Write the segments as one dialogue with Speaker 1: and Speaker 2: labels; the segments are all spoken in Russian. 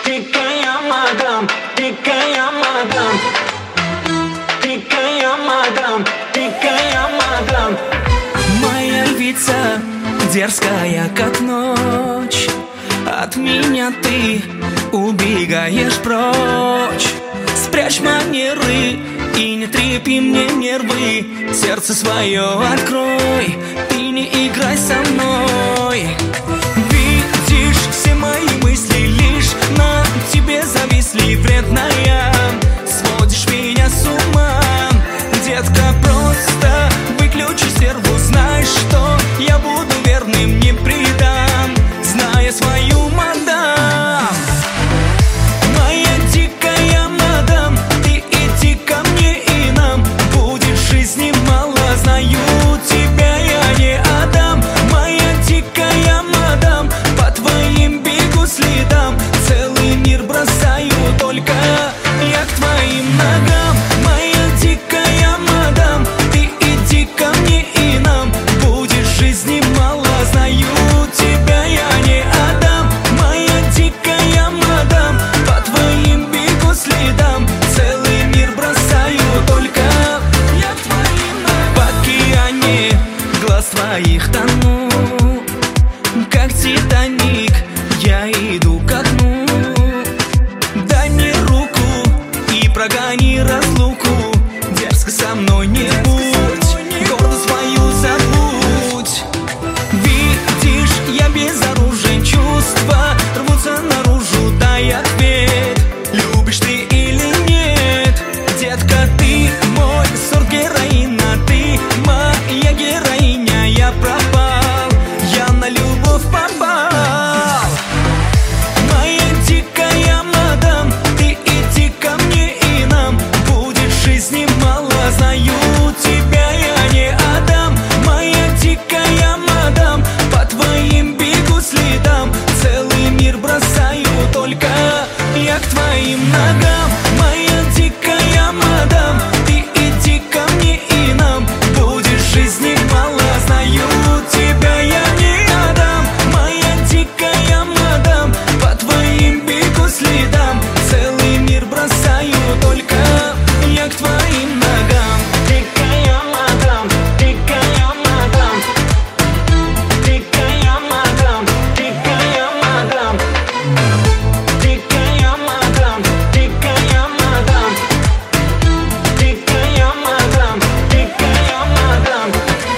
Speaker 1: дикая мадам, дикая мадам, дикая мадам, дикая мадам.
Speaker 2: Моя львица, дерзкая как ночь, от меня ты убегаешь прочь. Спрячь манеры и не трепи мне нервы, сердце свое открой, ты не играй со мной. Видишь, все мои мысли лишь на тебе зависли, вредная, сводишь меня с ума. Детка, просто выключи стерву, знай, что я буду верным, не предам, зная свою мадам. Моя дикая мадам, ты иди ко мне и нам будет жизни мало, знаю, тебя я не отдам. Моя дикая мадам, по твоим бегу следам, целый мир бросаю, только я к твоим ногам. Моя дикая мадам, ты иди ко мне и нам будет жизни мало, знаю, тебя я не отдам. Моя дикая мадам, по твоим бегу следам, целый мир бросаю, только я к твоим ногам. В океане глаз твоих тону, как Титаник, я иду ко дну. Дай мне руку и прогони разлуку, дерзко со мной не будь, гордость свою забудь. Видишь, я безоружен, чувства рвутся наружу, дай ответ, любишь ты или нет. Детка, ты мой сорт героина, ты моя героиня, я пропал, я на любовь попал. Моя дикая мадам, ты иди ко мне и нам будет жизни мало, знаю, тебя я не отдам. Моя дикая мадам, по твоим бегу следам, целый мир бросаю, только я к твоим ногам. Моя дикая мадам, ты иди ко мне и нам будет жизни мало, знаю, тебя я не отдам. Моя дикая мадам, по твоим бегу следам, целый мир бросаю, только я к твоим ногам.
Speaker 1: Дикая мадам, дикая мадам, дикая мадам, дикая мадам, дикая мадам, дикая мадам, дикая мадам, дикая мадам.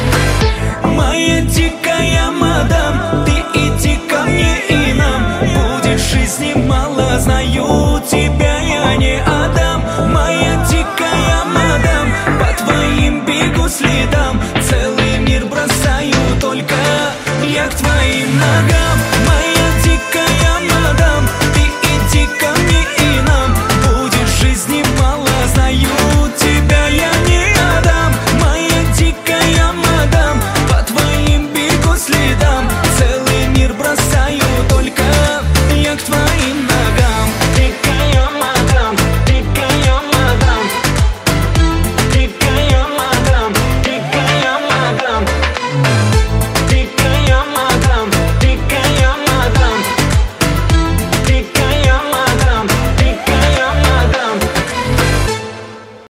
Speaker 2: Моя дикая мадам, ты иди ко мне и нам будет жизни мало, знаю, тебя я не отдам. Моя дикая мадам, по твоим бегу следам, целый мир бросаю, только я к твоим ногам.